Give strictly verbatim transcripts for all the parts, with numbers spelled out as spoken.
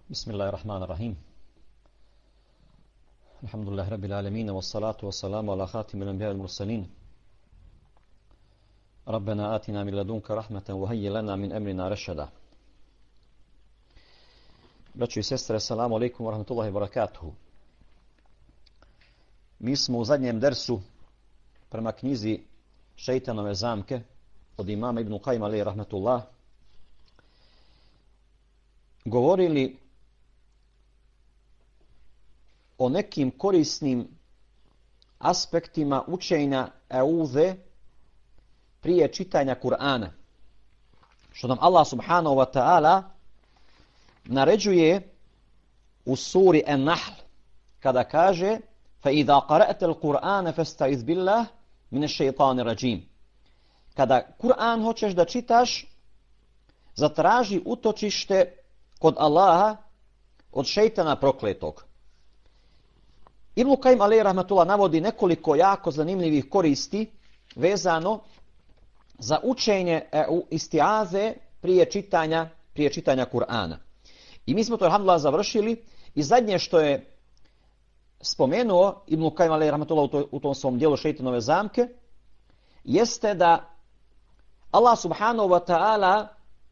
بسم الله الرحمن الرحيم الحمد لله رب العالمين والصلاة والسلام على خاتم الأنبياء والمرسلين ربنا آتنا من لدنك رحمة وهيئ لنا من أمرنا رشدا. Braćo i sestre, assalamu alaikum wa rahmatullahi wa barakatuhu. Mi smo u zadnjem dersu prema knjizi Šejtanove zamke od imama Ibn Qajima alejhi rahmetullah govorili o nekim korisnim aspektima učenja euze prije čitanja Kur'ana. Što nam Allah subhanahu wa ta'ala naređuje u suri An-Nahl kada kaže فَإِذَا قَرَأْتَ الْقُرْآنَ فَاسْتَعِذْ بِاللَّهِ مِنَ الشَّيْطَانِ الرَّجِيمِ. Kada Kur'an hoćeš da čitaš, zatraži utočište kod Allaha od šejtana prokletog. Ibn Qajim alejhi rahmetullah navodi nekoliko jako zanimljivih koristi vezano za učenje istiaze prije čitanja, prije čitanja Kur'ana. I mi smo to alhamdulillah završili i zadnje što je spomenuo Ibn Qajim alejhi rahmetullah u, to, u tom svom dijelu Šejtanove zamke jeste da Allah subhanahu wa ta'ala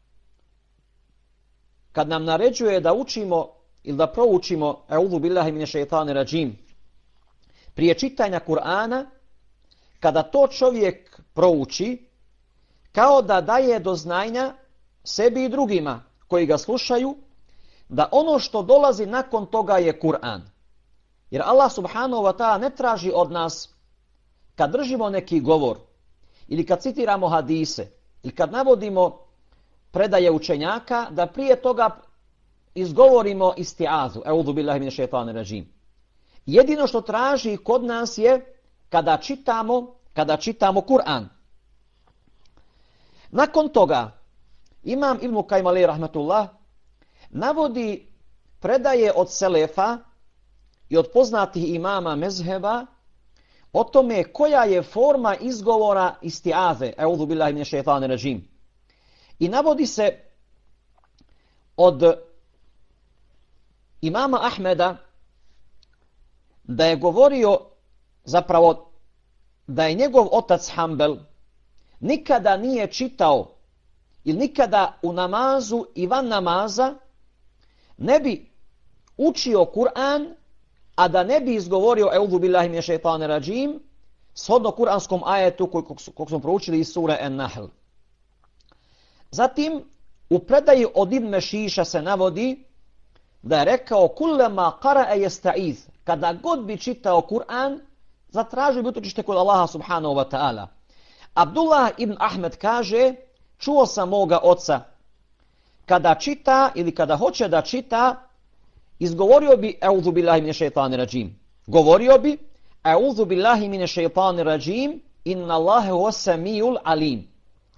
kad nam naređuje da učimo ili da proučimo E'udhu billahi mine šejtani rajim prije čitanja Kur'ana, kada to čovjek prouči, kao da daje do znanja sebi i drugima koji ga slušaju, da ono što dolazi nakon toga je Kur'an. Jer Allah subhanahu wa ta'ala ne traži od nas, kad držimo neki govor, ili kad citiramo hadise, ili kad navodimo predaje učenjaka, da prije toga izgovorimo istiazu, E'udhu billahi mine šejtani rajim. Jedino što traži kod nas je kada čitamo, kada čitamo Kur'an. Nakon toga, imam Ibn Qajim alejhi rahmetullah navodi predaje od selefa i od poznatih imama mezheba o tome koja je forma izgovora istiaze, E'udhu billahi mine šejtani rajim. I navodi se od imama Ahmeda da je govorio, zapravo da je njegov otac Hanbel nikada nije čitao ili nikada u namazu i van namaza ne bi učio Kur'an, a da ne bi izgovorio E'udhu billahi mine šejtani rajim shodno kuranskom ajetu kojeg smo proučili iz sure An-Nahl. Zatim u predaji od Ibn Mešiša se navodi da je rekao kullama qara'a yasta'iz, kada god bi čitao Kur'an, zatražio bi utočište kod Allaha subhanahu wa ta'ala. Abdullah ibn Ahmed kaže, čuo sam moga oca, kada čita ili kada hoće da čita, izgovorio bi E'udhu billahi mine šejtani rajim. Govorio bi E'udhu billahi mine šejtani rajim, inna Allahe huwa samiul alim.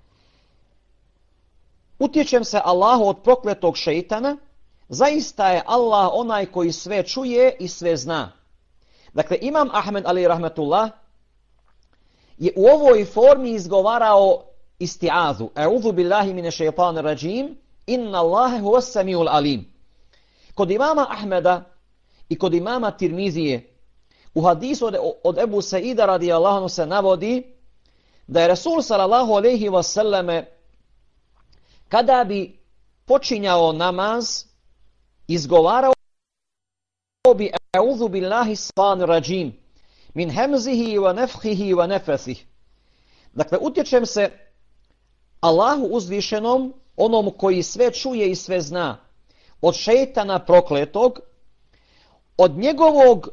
Utječem se Allahu od prokletog šejtana, zaista je Allah onaj koji sve čuje i sve zna. Dakle, imam Ahmed alejhi rahmetullah je u ovoj formi izgovarao istiazu. E'udhu billahi mine šejtani rajim, inna Allahe huwa samiul alim. Kod imama Ahmeda i kod imama Tirmizije u hadisu od, od Ebu Saida radijallahu anhu se navodi da je Rasul sallallahu alejhi ve selleme kada bi počinjao namaz izgovarao bi E'udhu billahi šejtani rajim min hemzihi wa nefhihi wa nefesih. Dakle, utječem se Allahu uzvišenom, onom koji sve čuje i sve zna, od šejtana prokletog, od njegovog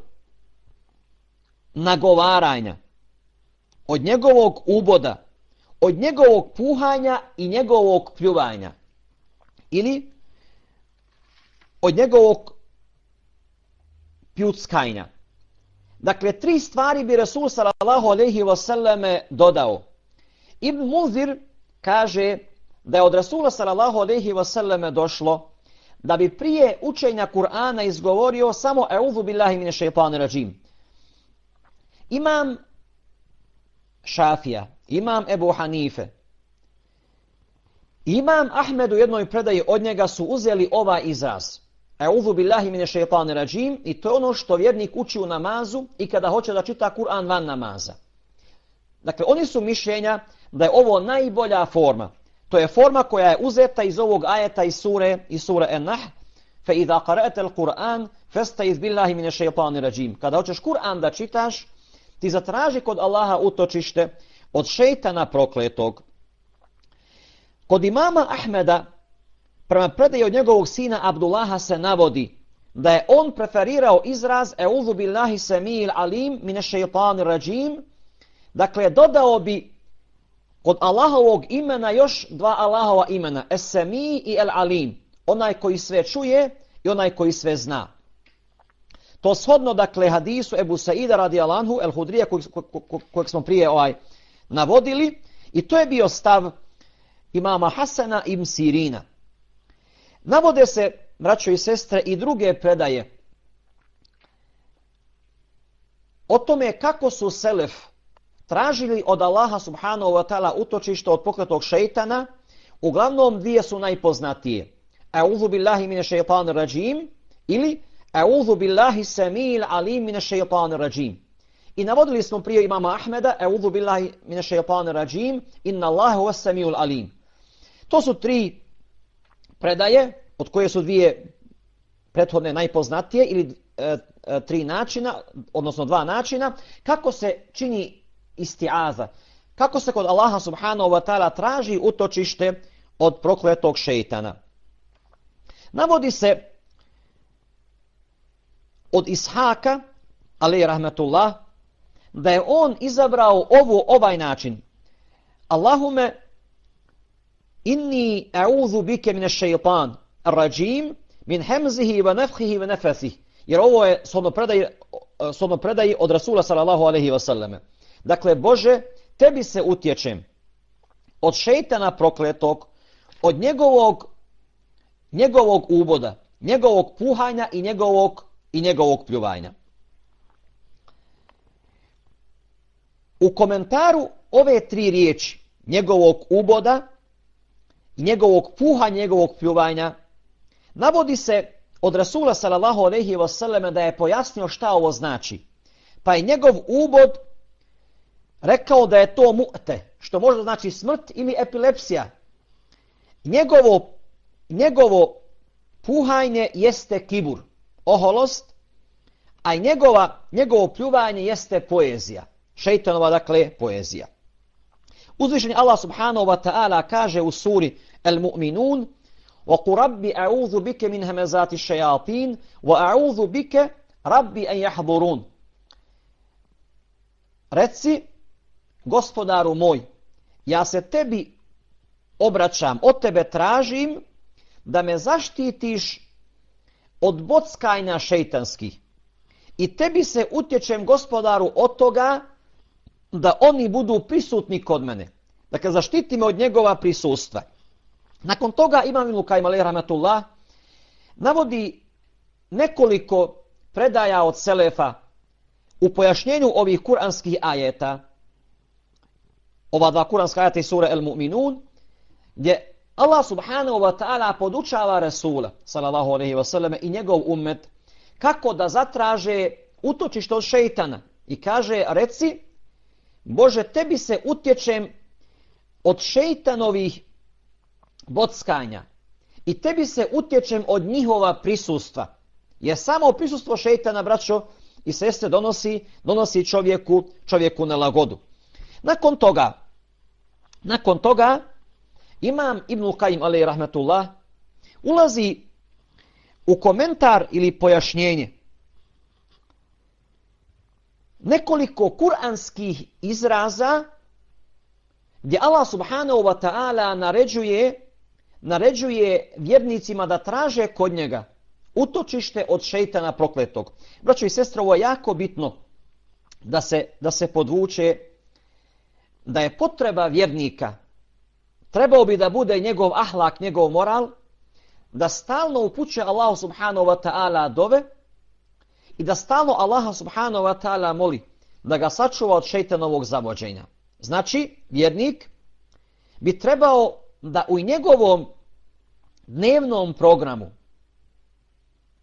nagovaranja, od njegovog uboda, od njegovog puhanja i njegovog pljuvanja. Ili od njegovog pljuckanja. Dakle, tri stvari bi Rasul sallallahu alejhi ve selleme dodao. Ibn Muzir kaže da je od Rasula sallallahu alejhi ve selleme došlo da bi prije učenja Kur'ana izgovorio samo E'udhu billahi mine šejtani rajim. Imam Šafija, imam Ebu Hanife, imam Ahmed u jednoj predaji od njega su uzeli ovaj izraz E'udhu billahi mine šeitani rajim, i to je ono što vjernik uči u namazu i kada hoće da čita Kur'an van namaza. Dakle, oni su mišljenja da je ovo najbolja forma. To je forma koja je uzeta iz ovog ajeta iz sure, iz sure En-Nahl. Fa idha qara'ta al-Qur'an fasta'iz billahi mine šeitani rajim. Kada hoćeš Kur'an da čitaš, ti zatraži kod Allaha utočište od šejtana prokletog. Kod imama Ahmeda, prema predaji od njegovog sina Abdullaha se navodi da je on preferirao izraz E'udhu billahi sami'il alim mine šeitani rajim. Dakle, dodao bi kod Allahovog imena još dva Allahova imena, Es-Sami i El-Alim, onaj koji sve čuje i onaj koji sve zna. To shodno, dakle, hadisu Ebu Saida radijallahu anhu, El-Hudrija, kojeg, kojeg smo prije ovaj navodili, i to je bio stav imama Hasana ibn Sirina. Navode se, braćo i sestre, i druge predaje o tome kako su selef tražili od Allaha subhanahu wa ta'ala utočište od prokletog šejtana. Uglavnom dvije su najpoznatije. E'udhu billahi mine šeitani rajim ili E'udhu billahi sami'il alim mine šeitani rajim. I navodili smo prije imama Ahmeda E'udhu billahi mine šeitani rajim inna Allahe huwa sami'ul alim. To su tri predaje, od koje su dvije prethodne najpoznatije, ili e, e, tri načina, odnosno dva načina, kako se čini isti'aza, kako se kod Allaha subhanahu wa ta'ala traži utočište od prokletog šejtana. Navodi se od Ishaka, alejhi rahmetullah, da je on izabrao ovu, ovaj način. Allahume inni a'udhu bike mine šeitan rajim min hemzihi wa nefhihi wa nefesih. Jer ovo je shodno predaji, shodno predaji od Rasula sallallahu alejhi ve selleme. Dakle, Bože, tebi se utječem od šejtana prokletog, od njegovog, njegovog uboda, njegovog puhanja i njegovog, i njegovog pljuvanja. U komentaru ove tri riječi, njegovog uboda, njegovog puhanja, njegovog pljuvanja, navodi se od Rasula sallallahu alejhi ve selleme da je pojasnio šta ovo znači. Pa je njegov ubod rekao da je to mu'te, što možda znači smrt ili epilepsija. Njegovo, njegovo puhanje jeste kibur, oholost, a njegova, njegovo pljuvanje jeste poezija. Šejtanova, dakle, poezija. Uzvišeni Allah subhanahu wa ta'ala kaže u suri El-Mu'minun وَقُ رَبِّ أَعُوذُ بِكَ مِنْ هَمَزَاتِ الشَّيَاطِينَ وَأَعُوذُ بِكَ رَبِّ أَنْ يَحْضُرُونَ. Reci, gospodaru moj, ja se tebi obraćam, od tebe tražim da me zaštitiš od bockanja šejtanskih. I tebi se utječem, gospodaru, od toga da oni budu prisutni kod mene. Dakle, zaštiti me od njegova prisustva. Nakon toga imam Ibn Kajim alejhi rahmetullah navodi nekoliko predaja od selefa u pojašnjenju ovih kuranskih ajeta. Ova dva kuranska ajeta iz sure El-Mu'minun, gdje Allah subhanahu wa ta'ala podučava Rasula sallallahu alejhi ve selleme i njegov ummet kako da zatraže utočište od šejtana. I kaže, reci, Bože, tebi se utječem od šejtanovih bockanja i tebi se utječem od njihova prisustva. Jer samo prisustvo šejtana, braćo i sestre, donosi, donosi čovjeku, čovjeku nelagodu. Nakon toga, nakon toga, imam Ibn Kajim alejhi rahmetullah ulazi u komentar ili pojašnjenje nekoliko kuranskih izraza gdje Allah subhanahu wa ta'ala naređuje, naređuje vjernicima da traže kod njega utočište od šejtana prokletog. Braćo i sestre, ovo je jako bitno da se, da se podvuče da je potreba vjernika, trebao bi da bude njegov ahlak, njegov moral, da stalno upućuje Allahu subhanahu wa ta'ala dove i da stalno Allaha subhanahu wa ta'ala moli da ga sačuva od šejtanovog zavođenja. Znači, vjernik bi trebao da u njegovom dnevnom programu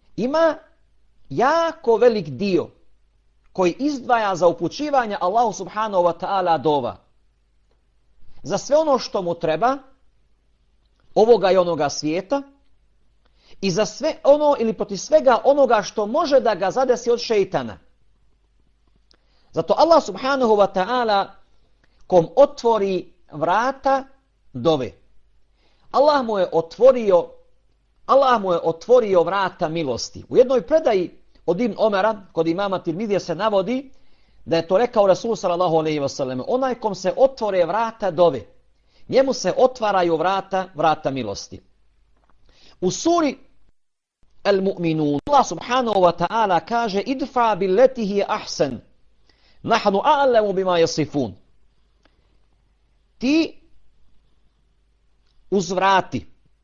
ima jako velik dio koji izdvaja za upućivanje Allahu subhanahu wa ta'ala dova. Za sve ono što mu treba, ovoga i onoga svijeta, i za sve ono ili protiv svega onoga što može da ga zadesi od šeitana. Zato Allah subhanahu wa ta'ala kom otvori vrata dove. Allah mu je otvorio, Allah mu je otvorio vrata milosti. U jednoj predaji od Ibn Omera, kod imama Tirmidije se navodi da je to rekao Rasul sallallahu alejhi ve sellem: onaj kom se otvore vrata dove, njemu se otvaraju vrata, vrata milosti. U suri Al-Mu'minun Allah subhanahu wa ta'ala kaže: idfa billati hi ahsan nahnu a'lamu bima yasifun. Ti uzvrati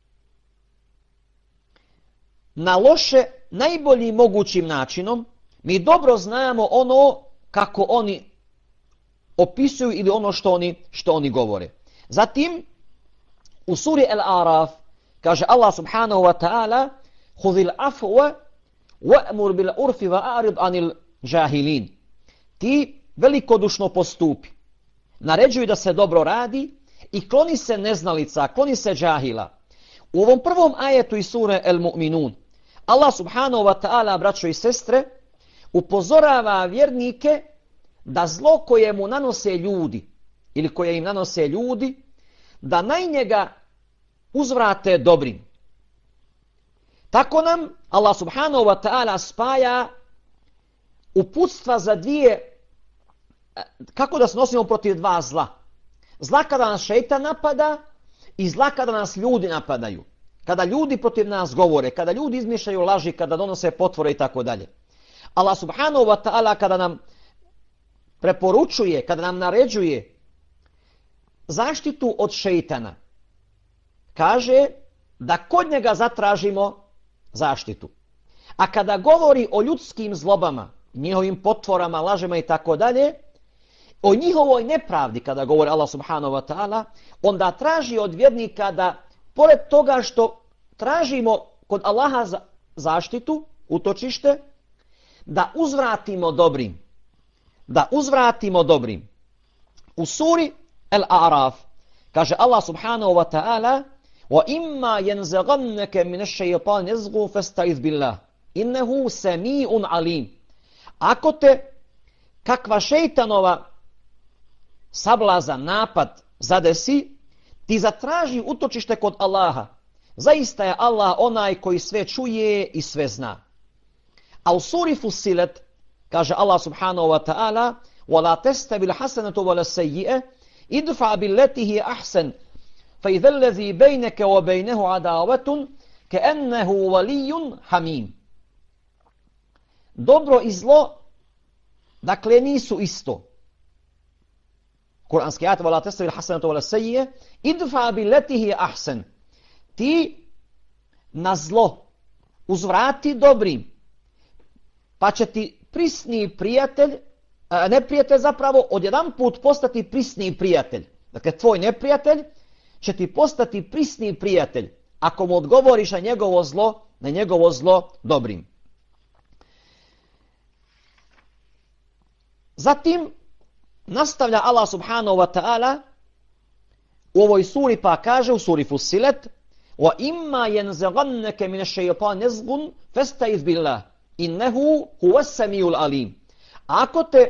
na loše najboljim mogućim načinom, mi dobro znamo ono kako oni opisuju ili ono što oni, što oni govore. Zatim u suri Al-Araf kaže Allah subhanahu wa ta'ala: hudhil afwa wa'mur bil urfi wa'arid anil jahilin. Ti velikodušno postupi, naređuju da se dobro radi i kloni se neznalica, kloni se džahila. U ovom prvom ajetu iz sure Al-Mu'minun Allah subhanahu wa ta'ala, braćo i sestre, upozorava vjernike da zlo koje mu nanose ljudi ili koje im nanose ljudi, da na njega uzvrate dobrim. Tako nam Allah subhanahu wa ta'ala spaja uputstva za dvije, kako da se nosimo protiv dva zla. Zla kada nas šejtan napada i zla kada nas ljudi napadaju. Kada ljudi protiv nas govore, kada ljudi izmišljaju laži, kada donose potvore i tako dalje. Allah subhanahu wa ta'ala kada nam preporučuje, kada nam naređuje zaštitu od šejtana, kaže da kod njega zatražimo zaštitu. A kada govori o ljudskim zlobama, njihovim potvorama, lažima i tako dalje, o njihovoj nepravdi, kada govori Allah subhanahu wa ta'ala, onda traži od vjernika da, pored toga što tražimo kod Allaha zaštitu, utočište, da uzvratimo dobrim. Da uzvratimo dobrim. U suri Al-A'raf kaže Allah subhanahu wa ta'ala: وَإِمَّا يَنْزَغَنَّكَ مِنَ الشَّيْطَانِ نَزْغٌ فَاسْتَعِذْ بِاللَّهِ إِنَّهُ سَمِيعٌ عَلِيمٌ. Ako te kakva šejtanova sablazan, napad zadesi, ti zatraži utočište kod Allaha. Zaista je Allah onaj koji sve čuje i sve zna. A u suri Fussilet kaže Allah subhanahu wa ta'ala: وَلَا تَسْتَوِي الْحَسَنَةُ وَلَا السَّيِّئَةُ ادْفَعْ بِالَّتِي هِيَ أَحْسَنُ فَإِذَا الَّذِي بَيْنَكَ وَبَيْنَهُ عَدَاوَةٌ كَأَنَّهُ وَلِيٌّ حَمِيمٌ. Dobro i zlo, dakle, nisu isto. Kur'anski ajet: وَلَا تَسْتَوِي الْحَسَنَةُ وَلَا السَّيِّئَةُ ادْفَعْ بِالَّتِي هِيَ أَحْسَنُ. Ti na zlo uzvrati dobrim, pa će ti prisni prijatelj, neprijatelj zapravo, odjedan put postati prisni prijatelj. Dakle, tvoj neprijatelj će ti postati prisni prijatelj ako mu odgovoriš na njegovo zlo, na njegovo zlo dobrim. Zatim nastavlja Allah subhanahu wa ta'ala u ovoj suri pa kaže u suri Fussilet: وَإِمَّا يَنْزَغَنَّكَ مِنَ الشَّيْطَانِ نَزْغٌ فَاسْتَعِذْ بِاللَّهِ إِنَّهُ هُوَ السَّمِيعُ الْعَلِيمُ. Ako te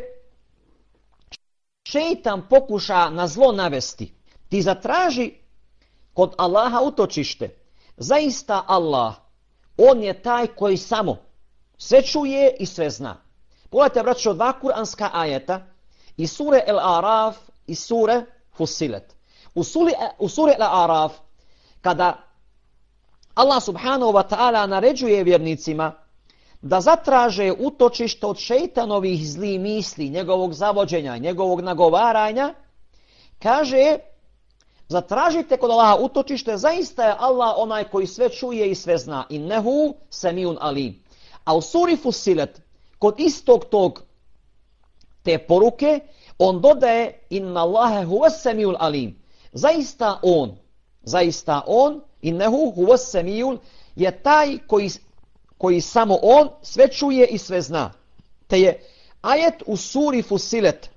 šejtan pokuša na zlo navesti, ti zatraži kod Allaha utočište. Zaista Allah, on je taj koji samo sve čuje i sve zna. Pogledajte, braćo, dva kuranska ajeta iz sure Al-Araf i sure Fussilet. U suri, u suri Al-Araf, kada Allah subhanahu wa ta'ala naređuje vjernicima da zatraže utočište od šejtanovih zlih misli, njegovog zavođenja, njegovog nagovaranja, kaže: zatražite kod Allaha utočište, zaista je Allah onaj koji sve čuje i sve zna. Innehu samiun alim. A u suri Fussilet, kod istog tog te poruke, on dodaje: inna Allahe huwa samiul alim. Zaista on, zaista on, innehu huwa samiul, je taj koji koji samo on sve čuje i sve zna. Te je ajet u suri Fusilet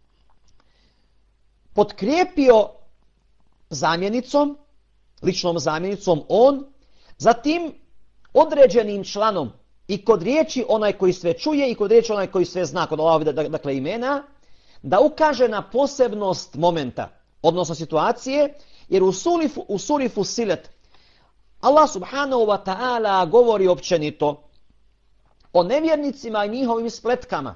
potkrijepio zamjenicom, ličnom zamjenicom on, zatim određenim članom i kod riječi onaj koji sve čuje i kod riječi onaj koji sve zna, kod Allahove dakle imena, da ukaže na posebnost momenta, odnosno situacije, jer u suri, u suri Fusilet Allah subhanahu wa ta'ala govori općenito o nevjernicima i njihovim spletkama.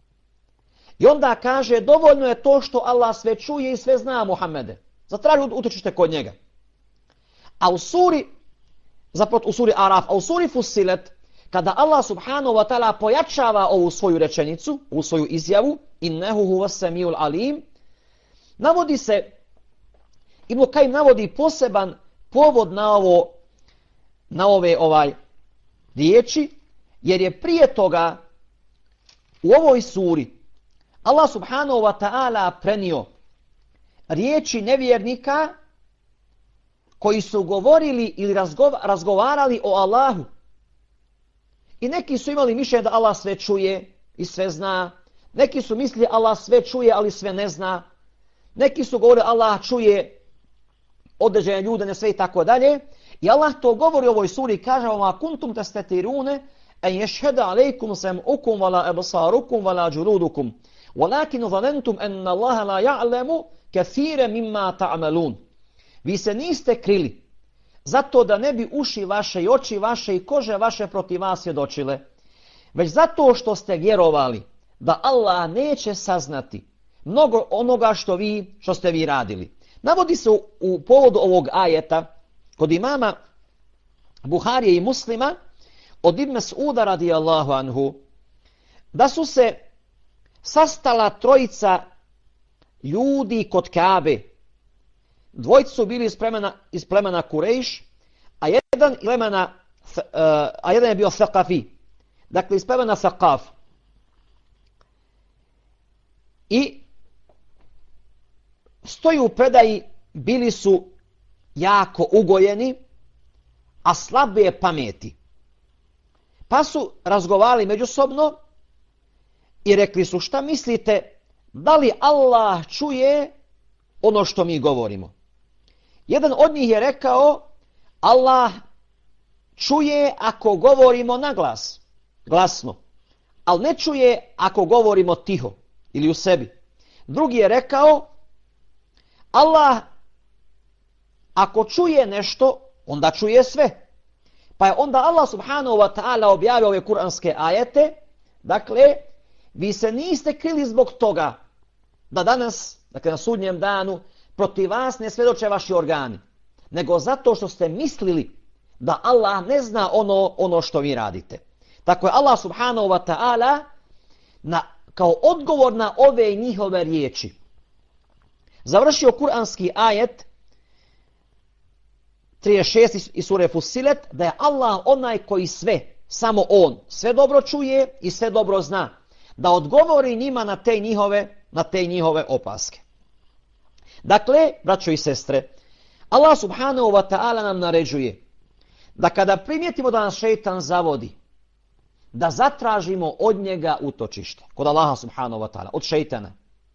I onda kaže, dovoljno je to što Allah sve čuje i sve zna, Muhammede. Zatraži utočište kod njega. A u suri, zapravo u suri Araf, a u suri Fusilet, kada Allah subhanahu wa ta'ala pojačava ovu svoju rečenicu, ovu svoju izjavu, innehu huwa samiul alim, navodi se, Ibn Kajim navodi poseban povod na ovo, na ove ovaj riječi, jer je prije toga u ovoj suri Allah subhanahu wa ta'ala prenio riječi nevjernika koji su govorili ili razgovarali o Allahu. I neki su imali mišljenje da Allah sve čuje i sve zna. Neki su mislili Allah sve čuje, ali sve ne zna. Neki su govorili Allah čuje određene ljude, ne sve i tako dalje. I Allah to govori u ovoj suri, kaže وَمَا كُنْتُمْ تَسْتَتِرُونَ أَنْ يَشْهَدَ عَلَيْكُمْ سَمْعُكُمْ وَلَا أَبْصَارُكُمْ وَلَا جُلُودُكُمْ وَلَكِنْ ظَنَنْتُمْ أَنَّ اللَّهَ لَا يَعْلَمُ كَثِيرًا مِمَّا تَعْمَلُونَ. Vi se niste krili zato da ne bi uši vaše i oči vaše i kože vaše protiv vas svjedočile, već zato što ste vjerovali da Allah neće saznati mnogo onoga što vi što ste vi radili. Navodi se u, u povodu ovog ajeta kod imama Buharije i Muslima od Ibn Mas'uda radijallahu anhu da su se sastala trojica ljudi kod Kabe. Dvojica su bili iz plemena, iz plemena Kurejš, a jedan, plemena, uh, a jedan je bio Thaqafi, dakle iz plemena Thaqaf. I stoji u predaji, bili su jako ugojeni, a slabe pameti. Pa su razgovarali međusobno i rekli su, šta mislite, da li Allah čuje ono što mi govorimo? Jedan od njih je rekao, Allah čuje ako govorimo na glas, glasno, ali ne čuje ako govorimo tiho ili u sebi. Drugi je rekao, Allah ako čuje nešto, onda čuje sve. Pa je onda Allah subhanahu wa ta'ala objavio ove kuranske ajete, dakle, vi se niste krili zbog toga da danas, dakle na sudnjem danu, protiv vas ne svjedoče vaši organi, nego zato što ste mislili da Allah ne zna ono, ono što vi radite. Tako je Allah subhanahu wa ta'ala na, kao odgovor na ove njihove riječi završio kuranski ajet trideset šest iz sure Fusilet, da je Allah onaj koji sve, samo on, sve dobro čuje i sve dobro zna, da odgovori njima na te njihove, na te njihove opaske. Dakle, braćo i sestre, Allah subhanahu wa ta'ala nam naređuje da kada primijetimo da nas šeitan zavodi, da zatražimo od njega utočište, kod Allaha subhanahu wa ta'ala, od šeitana.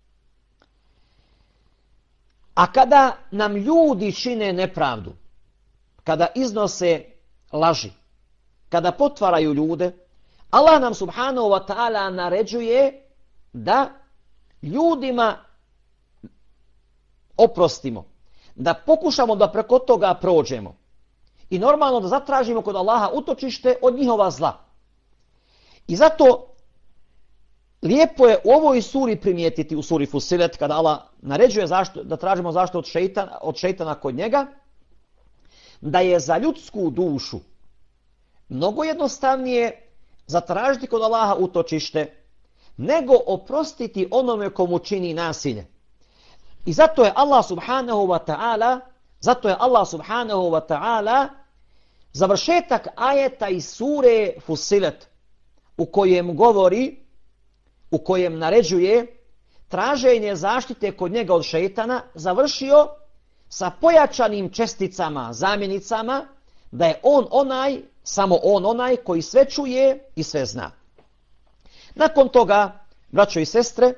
A kada nam ljudi čine nepravdu, kada iznose laži, kada potvaraju ljude, Allah nam subhanahu wa ta'ala naređuje da ljudima oprostimo, da pokušamo da preko toga prođemo i normalno da zatražimo kod Allaha utočište od njihova zla. I zato lijepo je u ovoj suri primijetiti, u suri Fusilet, kada Allah naređuje zašto, da tražimo zašto od šeitana, od šeitana kod njega, da je za ljudsku dušu mnogo jednostavnije zatražiti kod Allaha utočište nego oprostiti onome komu čini nasilje. I zato je Allah subhanahu wa ta'ala, zato je Allah subhanahu wa ta'ala završetak ajeta iz sure Fusilet u kojem govori, u kojem naređuje traženje zaštite kod njega od šeitana, završio sa pojačanim česticama, zamjenicama, da je on onaj, samo on onaj koji sve čuje i sve zna. Nakon toga, braćo i sestre,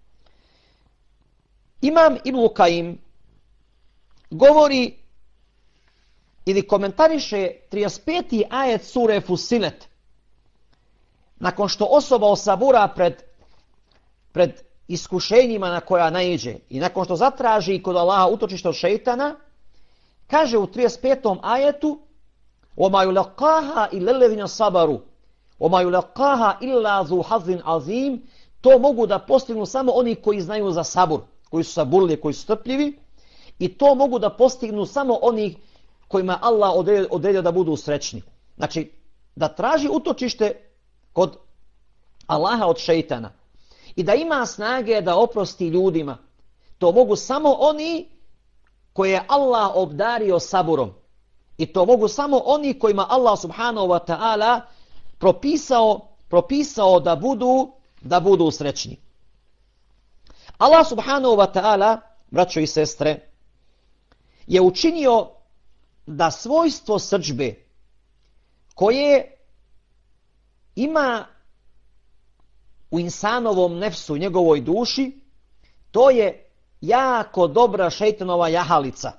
Imam Ibn Kajim govori ili komentariše trideset peti ajet sure Fusilet. Nakon što osoba osabura pred, pred iskušenjima na koja naiđe i nakon što zatraži kod Allaha utočište od šeitana, kaže u trideset petom ajetu وَمَا يُلَقَّاهَا إِلَّا الَّذِينَ صَبَرُوا وَمَا يُلَقَّاهَا إِلَّا ذُو حَظٍ عَظِيمٍ. To mogu da postignu samo oni koji znaju za sabur, koji su saburli, koji su strpljivi, i to mogu da postignu samo oni kojima Allah odredio, odredio da budu srećni. Znači, da traži utočište kod Allaha od šeitana i da ima snage da oprosti ljudima, to mogu samo oni koje je Allah obdario saburom. I to mogu samo oni kojima Allah subhanahu wa ta'ala propisao, propisao da budu, da budu srećni. Allah subhanahu wa ta'ala, braćo i sestre, je učinio da svojstvo srdžbe koje ima u insanovom nefsu, njegovoj duši, to je jako dobra šejtanova jahalica.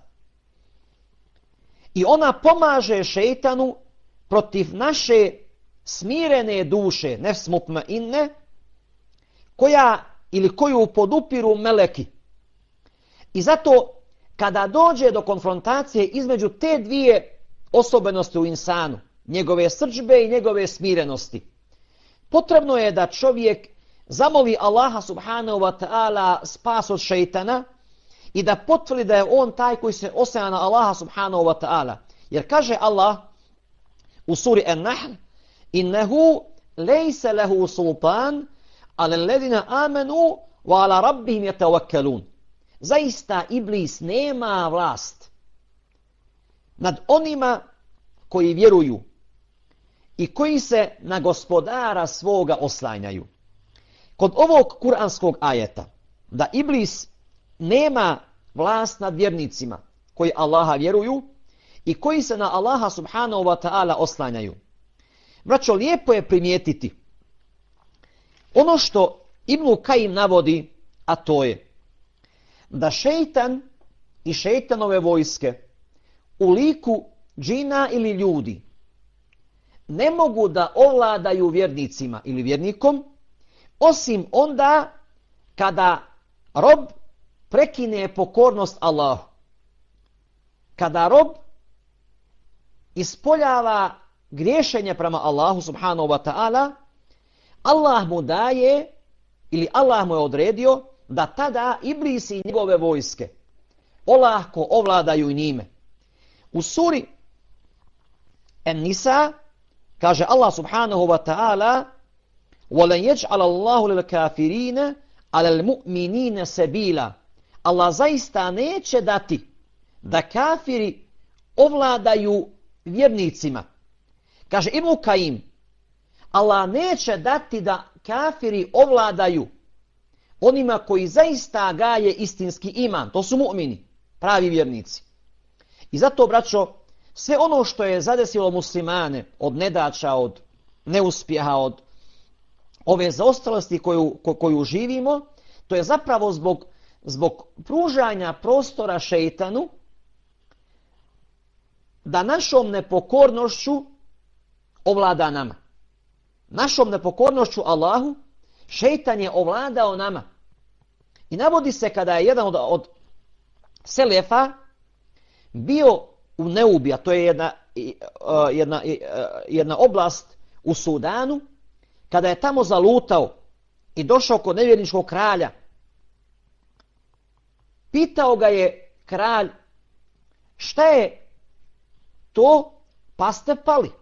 I ona pomaže šejtanu protiv naše smirene duše, nefs mutmainne, koja ili koju podupiru meleki. I zato kada dođe do konfrontacije između te dvije osobenosti u insanu, njegove srdžbe i njegove smirenosti, potrebno je da čovjek zamoli Allaha subhanahu wa ta'ala spas od šeitana i da potvrdi da je on taj koji se oslanja na Allaha subhanahu wa ta'ala. Jer kaže Allah u suri An-Nahl: innehu lejse lehu sultan ala alladhina amanu wa ala rabbihim yatawakkalun. Zaista Iblis nema vlast nad onima koji vjeruju i koji se na gospodara svoga oslanjaju. Kod ovog kuranskog ajeta da Iblis nema vlast nad vjernicima koji Allaha vjeruju i koji se na Allaha subhanahu wa ta'ala oslanjaju, braćo, lijepo je primijetiti ono što Ibn Kajim navodi, a to je da šejtan i šejtanove vojske u liku džina ili ljudi ne mogu da ovladaju vjernicima ili vjernikom, osim onda kada rob prekine pokornost Allahu. Kada rob ispoljava griješenje prema Allahu subhanahu wa ta'ala, Allah mu daje ili Allah mu je odredio da tada Iblis i njegove vojske olahko ovladaju njime. U suri An-Nisa kaže Allah subhanahu wa ta'ala: وَلَنْ يَجْعَلَ اللَّهُ لِلْكَافِرِينَ عَلَى الْمُؤْمِنِينَ سَبِيلًا. Allah zaista neće dati da kafiri ovladaju vjernicima. Kaže Ibn Kajim, Allah neće dati da kafiri ovladaju onima koji zaista gaje istinski iman. To su mu'mini, pravi vjernici. I zato, braćo, sve ono što je zadesilo muslimane od nedaća, od neuspjeha, od ove zaostalosti koju, ko, koju živimo, to je zapravo zbog, zbog pružanja prostora šeitanu da našom nepokornošću ovlada nama. Našom nepokornošću Allahu šeitan je ovladao nama. I navodi se kada je jedan od, od selefa bio u Neubi, a to je jedna, jedna, jedna oblast u Sudanu, kada je tamo zalutao i došao kod nevjerničkog kralja, pitao ga je kralj: šta je to, pa ste pali?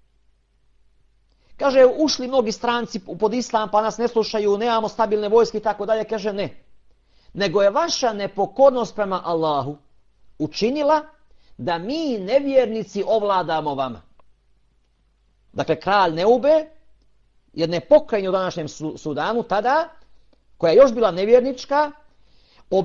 Kaže, ušli mnogi stranci pod islam, pa nas ne slušaju, nemamo stabilne vojske i tako dalje. Kaže, ne. Nego je vaša nepokornost prema Allahu učinila da mi nevjernici ovladamo vama. Dakle, kralj Neube, jedne pokrajine u današnjem Sudanu tada, koja je još bila nevjernička,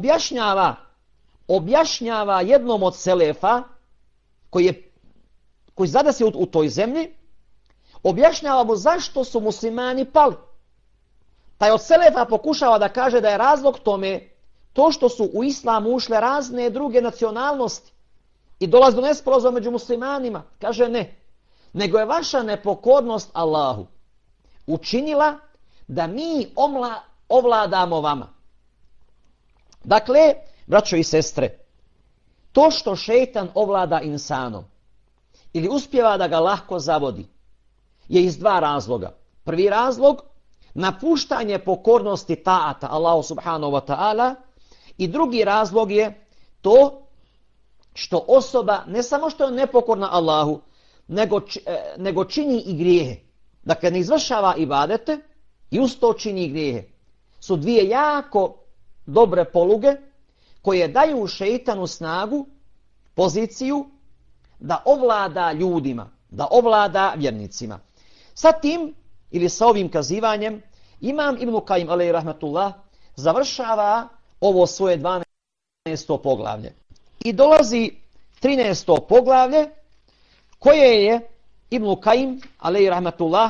objašnjava, objašnjava jednom od selefa koji je koji zadesi u, u toj zemlji, objašnjava mu zašto su muslimani pali. Taj od selefa pokušava da kaže da je razlog tome to što su u islam ušle razne druge nacionalnosti i dolazi do nesporazuma među muslimanima. Kaže ne, nego je vaša nepokornost Allahu učinila da mi omla, ovladamo vama. Dakle, braćo i sestre, to što šejtan ovlada insanom ili uspijeva da ga lahko zavodi je iz dva razloga. Prvi razlog, napuštanje pokornosti ta'ata Allahu subhanahu wa ta'ala, i drugi razlog je to što osoba ne samo što je nepokorna Allahu, nego, nego čini i grijehe. Dakle, ne izvršava ibadete i uz to čini grijehe. Su dvije jako dobre poluge koje daju šeitanu snagu, poziciju da ovlada ljudima, da ovlada vjernicima. Sa tim, ili sa ovim kazivanjem, Imam Ibn Kajim, alejhi rahmetullah, završava ovo svoje dvanaesto poglavlje. I dolazi trinaesto poglavlje, koje je Ibn Kajim, alejhi rahmetullah,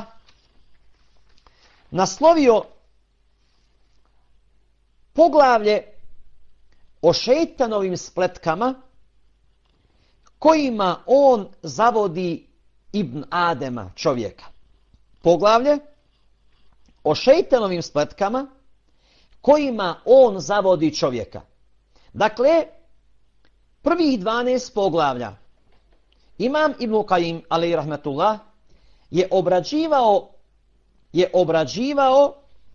naslovio poglavlje o šejtanovim spletkama kojima on zavodi Ibn Adema, čovjeka. Poglavlje o šejtanovim spletkama kojima on zavodi čovjeka. Dakle, prvih dvanaest poglavlja Imam Ibn Kajim, alejhi rahmetullah, je obrađivao je obrađivao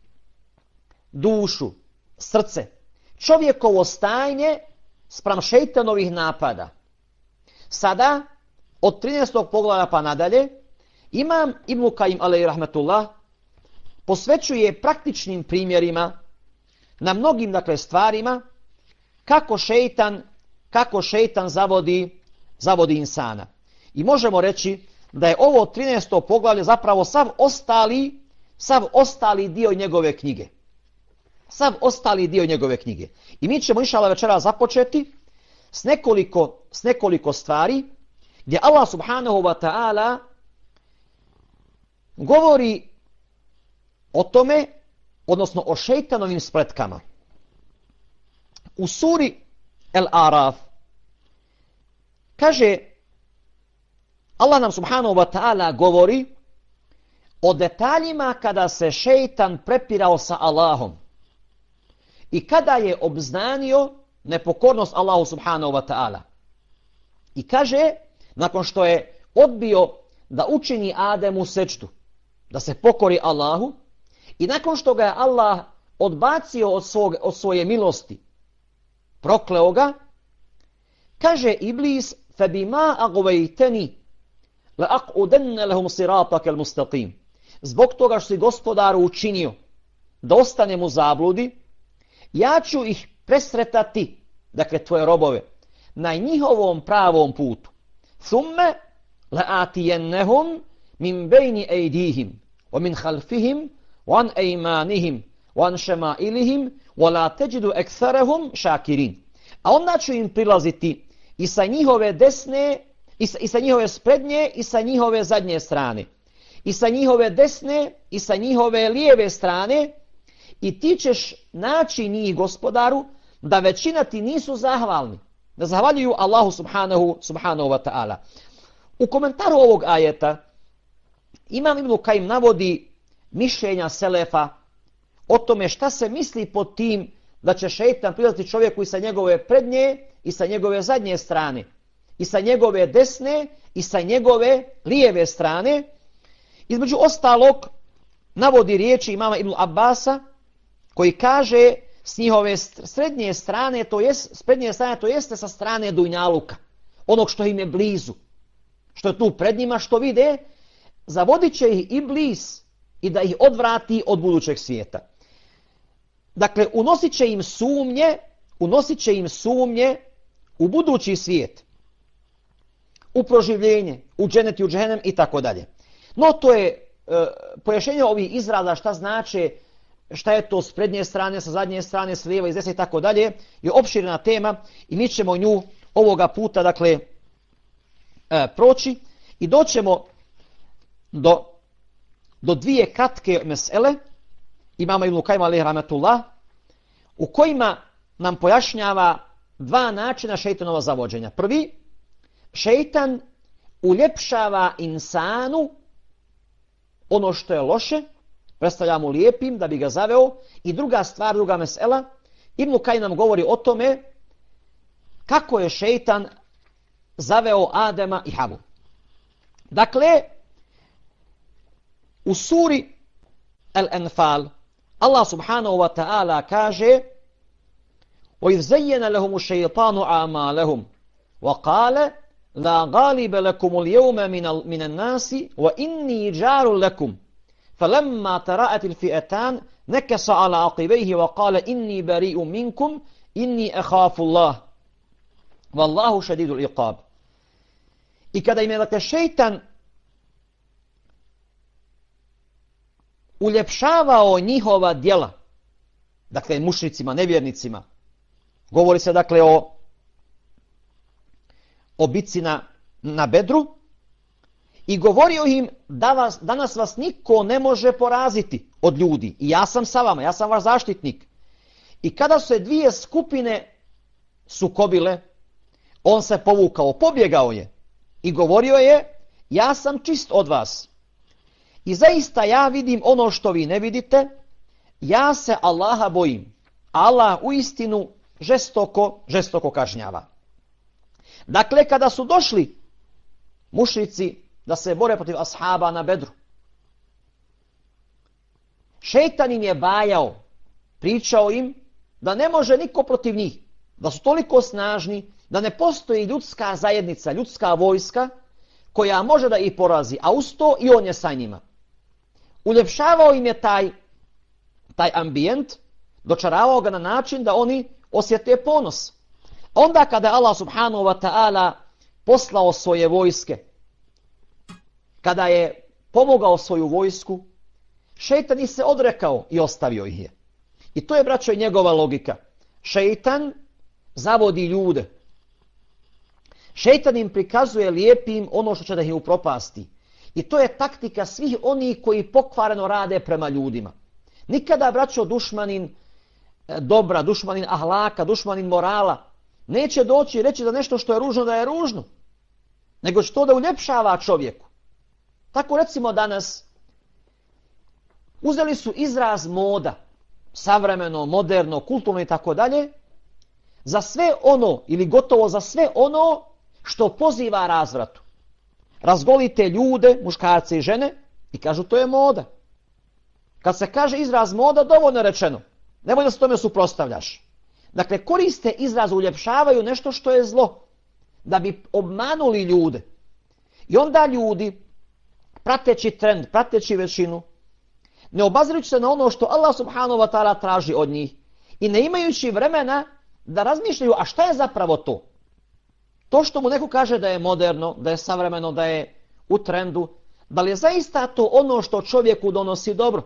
dušu, srce, čovjekovo stanje spram šejtanovih napada. Sada, od trinaestog poglavlja pa nadalje, Imam Ibn Kajim, alejhi rahmetullah, posvećuje praktičnim primjerima na mnogim, dakle, stvarima kako šejtan, kako šejtan zavodi, zavodi insana. I možemo reći da je ovo trinaesto poglavlje zapravo sav ostali, sav ostali dio njegove knjige. Sav ostali dio njegove knjige. I mi ćemo inšallah večera započeti s nekoliko, s nekoliko stvari gdje Allah subhanahu wa ta'ala govori o tome, odnosno o šejtanovim spletkama. U suri El-Araf kaže, Allah nam subhanahu wa ta'ala govori o detaljima kada se šejtan prepirao sa Allahom i kada je obznanio nepokornost Allahu subhanahu wa ta'ala. I kaže, nakon što je odbio da učini Ademu sećdu, da se pokori Allahu, i nakon što ga je Allah odbacio od, svog, od svoje milosti, prokleo ga, kaže Iblis, فَبِمَا أَغْوَيْتَنِي لَأَقْعُدَنَّ لَهُمْ صِرَاطَكَ الْمُسْتَقِيمِ. Zbog toga što si Gospodaru učinio da ostanem u zabludi, ja ću ih presretati, dakle tvoje robove, na njihovom pravom putu. ثُمَّ لَآتِيَنَّهُمْ مِنْ بَيْنِ أَيْدِيهِمْ وَمِنْ خَلْفِهِمْ وَعَنْ أَيْمَانِهِمْ وَعَنْ شَمَائِلِهِمْ وَلَا تَجِدُ أَكْثَرَهُمْ شَاكِرِينَ. A onda ću im prilaziti i sa njihove desne, i sa, i sa njihove sprednje, i sa njihove zadnje strane. I sa njihove desne, i sa njihove lijeve strane, i ti ćeš naći njih, Gospodaru, da većina ti nisu zahvalni, da zahvaljuju Allahu subhanahu, subhanahu wa ta'ala. U komentaru ovog ajeta Imam Ibn Kajim navodi mišljenja selefa o tome šta se misli pod tim da će šejtan prilaziti čovjeku i sa njegove prednje i sa njegove zadnje strane, i sa njegove desne i sa njegove lijeve strane. Između ostalog navodi riječi imama Ibn Abbasa koji kaže s njihove srednje strane, to jest, s prednje strane, to jeste sa strane dunjaluka, onog što im je blizu, što je tu pred njima, što vide, zavodit će ih Iblis i da ih odvrati od budućeg svijeta. Dakle, unosit će im sumnje, unosit će im sumnje u budući svijet, u proživljenje, u dženet i u džehennem i tako dalje. No to je e, pojašnjenje ovih izraza šta znače, šta je to s prednje strane, sa zadnje strane, s lijeva i s desne i tako dalje, je opširna tema i mi ćemo nju ovoga puta, dakle, e, proći. I doćemo do, do dvije kratke mesele, imama Ibn Kajima alejhi rahmetullah, u kojima nam pojašnjava dva načina šejtanova zavođenja. Prvi, šejtan uljepšava insanu ono što je loše, predstavlja mu lijepim da bi ga zaveo. I druga stvar, druga mesela, Ibn Kajim nam govori o tome kako je šejtan zaveo Adema i Havu. Dakle, u suri Al-Anfal Allah subhanahu wa ta'ala kaže: وَإِذْ زَيَّنَ لَهُمُ الشَّيْطَانُ أَعْمَالَهُمْ وَقَالَ لَا غَالِبَ لَكُمُ الْيَوْمَ مِنَ النَّاسِ وَإِنِّي جَارٌ لَكُمْ فَلَمَّا تَرَأَتِ الْفِئَتَانِ نَكَصَ عَلَى عَقِبَيْهِ وَقَالَ إِنِّي بَرِيءٌ مِنْكُمْ إِنِّي أَخَافُ اللَّهَ وَاللَّهُ شَدِيدُ الْعِقَابِ. I kada im je, dakle, šejtan uljepšavao njihova djela, dakle mušricima, nevjernicima, govori se dakle o, o bici na, na Bedru, i govorio im da vas, danas vas niko ne može poraziti od ljudi i ja sam sa vama, ja sam vaš zaštitnik. I kada su se dvije skupine sukobile, on se povukao, pobjegao je i govorio je: ja sam čist od vas. I zaista ja vidim ono što vi ne vidite, ja se Allaha bojim. Allah uistinu žestoko, žestoko kažnjava. Dakle, kada su došli mušrici da se bore protiv ashaba na Bedru, šejtan im je bajao, pričao im da ne može niko protiv njih, da su toliko snažni, da ne postoji ljudska zajednica, ljudska vojska koja može da ih porazi, a uz to i on je sa njima. Uljepšavao im je taj, taj ambijent, dočaravao ga na način da oni osjete ponos. Onda kada je Allah subhanahu wa ta'ala poslao svoje vojske, kada je pomogao svoju vojsku, šejtan ih se odrekao i ostavio ih je. I to je, braćo, njegova logika. Šejtan zavodi ljude. Šejtan im prikazuje lijepim ono što će da ih upropasti. I to je taktika svih onih koji pokvareno rade prema ljudima. Nikada, braćo, dušmanin dobra, dušmanin ahlaka, dušmanin morala neće doći i reći da nešto što je ružno da je ružno, nego će to da uljepšava čovjeku. Tako recimo danas uzeli su izraz moda, savremeno, moderno, kulturno i tako dalje, za sve ono ili gotovo za sve ono što poziva razvratu. Razgolite ljude, muškarce i žene, i kažu to je moda. Kad se kaže izraz moda, dovoljno rečeno. Nemoj da se tome suprotstavljaš. Dakle, koriste izraz, uljepšavaju nešto što je zlo, da bi obmanuli ljude. I onda ljudi, prateći trend, prateći većinu, ne obazirujući se na ono što Allah subhanahu wa ta'ala traži od njih i ne imajući vremena da razmišljaju, a šta je zapravo to? To što mu neko kaže da je moderno, da je savremeno, da je u trendu, da li je zaista to ono što čovjeku donosi dobro?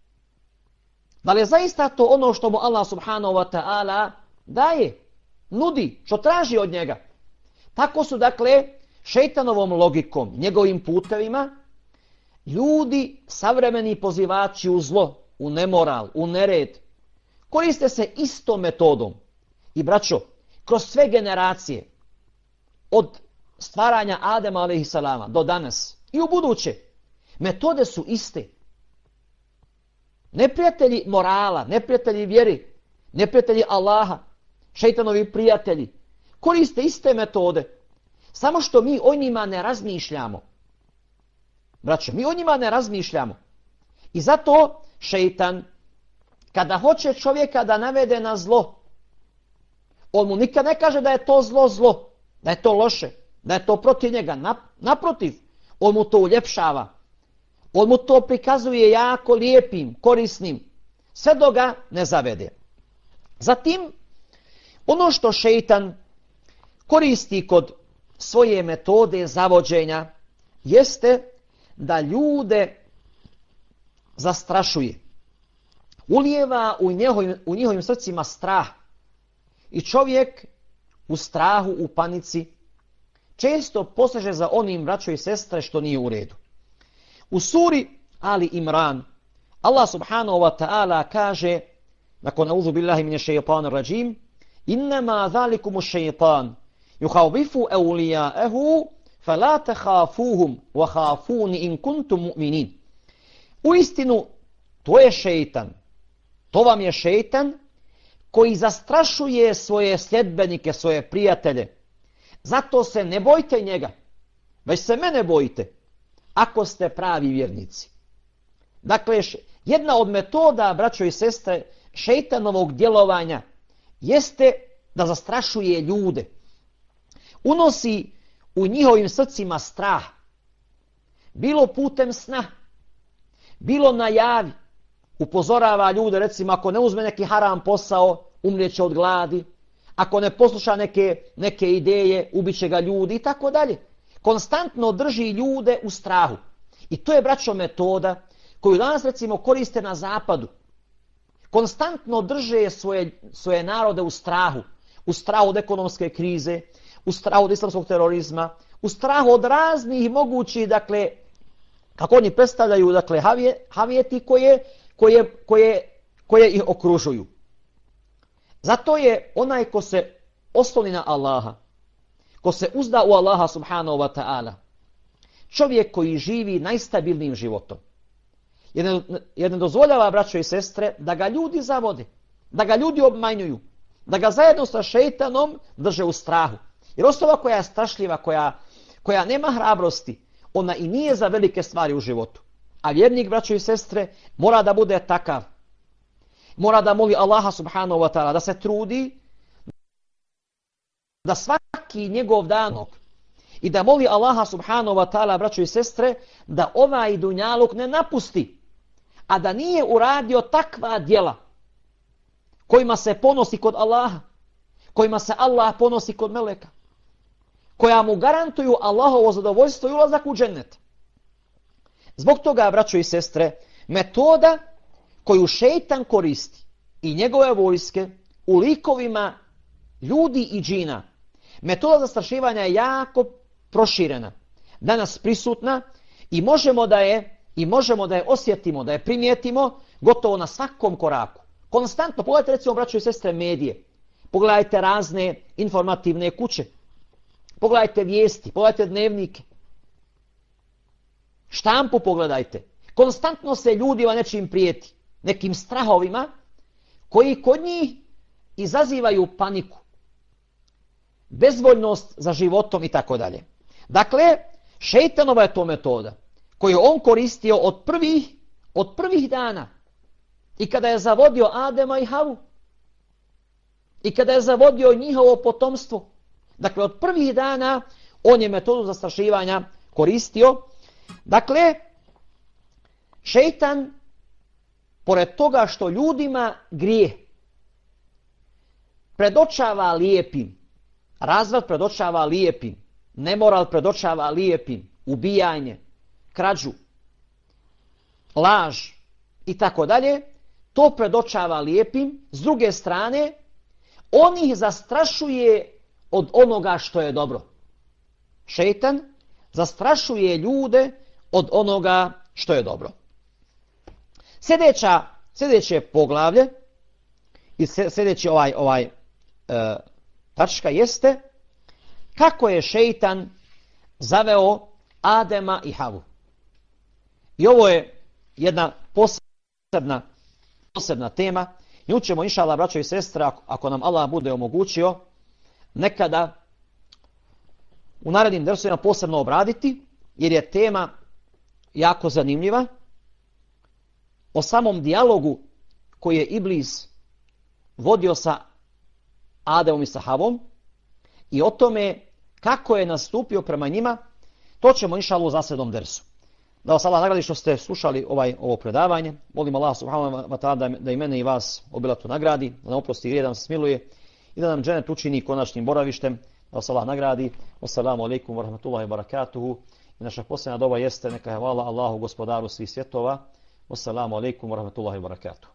Da li je zaista to ono što mu Allah subhanahu wa ta'ala daje, nudi, što traži od njega? Tako su, dakle, šejtanovom logikom, njegovim putevima, ljudi, savremeni pozivači u zlo, u nemoral, u nered, koriste se istom metodom. I, braćo, kroz sve generacije, od stvaranja Adema alejhi salama do danas i u buduće, metode su iste. Neprijatelji morala, neprijatelji vjeri, neprijatelji Allaha, šejtanovi prijatelji, koriste iste metode, samo što mi o njima ne razmišljamo. Braćo, mi o njima ne razmišljamo. I zato šejtan, kada hoće čovjeka da navede na zlo, on mu nikad ne kaže da je to zlo zlo, da je to loše, da je to protiv njega. Naprotiv, on mu to uljepšava. On mu to prikazuje jako lijepim, korisnim, sve dok ga ne zavede. Zatim, ono što šejtan koristi kod svoje metode zavođenja jeste da ljude zastrašuje. Ulijeva u njihovim, u njihovim srcima strah. I čovjek u strahu, u panici, često poseže za onim, braćo i sestre, što nije u redu. U suri Ali Imran Allah subhanahu wa ta'ala kaže, nakon auzu billahi mine šeitanir rajim, innama zalikumu šeitan yuhawifu awliya'ahu fala takhafuhum wa khafuni in kuntum mu'minin. U istinu, to je šeitan. To vam je šeitan koji zastrašuje svoje sljedbenike, svoje prijatelje. Zato se ne bojte njega, već se mene bojite, ako ste pravi vjernici. Dakle, jedna od metoda, braćo i sestre, šeitanovog djelovanja jeste da zastrašuje ljude. Unosi u njihovim srcima strah. Bilo putem sna, bilo na javi. Upozorava ljude, recimo, ako ne uzme neki haram posao, umrijeće od gladi. Ako ne posluša neke, neke ideje, ubiće ga ljudi i tako dalje. Konstantno drži ljude u strahu. I to je, braćo, metoda koju danas, recimo, koriste na zapadu. Konstantno drže svoje, svoje narode u strahu. U strahu od ekonomske krize, u strahu od islamskog terorizma, u strahu od raznih mogućih, dakle, kako oni predstavljaju, dakle, havije, havijeti koje, koje, koje, koje ih okružuju. Zato je onaj ko se osloni na Allaha, ko se uzda u Allaha subhanahu wa ta'ala, čovjek koji živi najstabilnijim životom. Jer ne, jer ne dozvoljava, braćo i sestre, da ga ljudi zavode, da ga ljudi obmanjuju, da ga zajedno sa šeitanom drže u strahu. Jer osoba koja je strašljiva, koja, koja nema hrabrosti, ona i nije za velike stvari u životu. A vjernik, braćo i sestre, mora da bude takav. Mora da moli Allaha subhanahu wa ta'ala, da se trudi, da svaki njegov danok i da moli Allaha subhanahu wa ta'ala, braćo i sestre, da ovaj dunjaluk ne napusti, a da nije uradio takva djela kojima se ponosi kod Allaha, kojima se Allah ponosi kod meleka, koja mu garantuju Allahovo zadovoljstvo i ulazak u džennet. Zbog toga, braćo i sestre, metoda koju šeitan koristi i njegove vojske u likovima ljudi i džina, metoda zastrašivanja je jako proširena, danas prisutna i možemo da je, i možemo da je osjetimo, da je primijetimo gotovo na svakom koraku. Konstantno, pogledajte recimo, braćo i sestre, medije, pogledajte razne informativne kuće, pogledajte vijesti, pogledajte dnevnike, štampu pogledajte. Konstantno se ljudima nečim prijeti, nekim strahovima koji kod njih izazivaju paniku, bezvoljnost za životom i tako dalje. Dakle, šeitanova je to metoda koju on koristio od prvih, od prvih dana i kada je zavodio Adema i Havu i kada je zavodio njihovo potomstvo. Dakle, od prvih dana on je metodu zastrašivanja koristio. Dakle, šeitan, pored toga što ljudima grijeh predočava lijepim, razvrat predočava lijepim, nemoral predočava lijepim, ubijanje, krađu, laž i tako dalje, to predočava lijepim. S druge strane, on ih zastrašuje od onoga što je dobro. Šeitan zastrašuje ljude od onoga što je dobro. Sljedeća, sljedeće poglavlje i sljedeći ovaj, ovaj e, tačka jeste kako je šeitan zaveo Adema i Havu. I ovo je jedna posebna, posebna tema. Nju ćemo, inša Allah, braćo i sestre, ako, ako nam Allah bude omogućio, nekada u narednim dersovima posebno obraditi, jer je tema jako zanimljiva, o samom dijalogu koji je Iblis vodio sa Ademom i sa Havom i o tome kako je nastupio prema njima. To ćemo, inša Allah, u zaslednom dersu. Da vas Allah nagradi što ste slušali ovaj, ovo predavanje. Molim Allah subhanahu wa ta'ala da, da i mene i vas obilato nagradi, da nam oprosti grije, da nam se smiluje i da nam dženet učini konačnim boravištem. Da vas Allah nagradi. Wassalamu alaikum wa rahmatullahi wa barakatuhu. I naša posljedna doba jeste neka je hvala Allahu, gospodaru svih svjetova. Wassalamu alaikum wa rahmatullahi wa barakatuhu.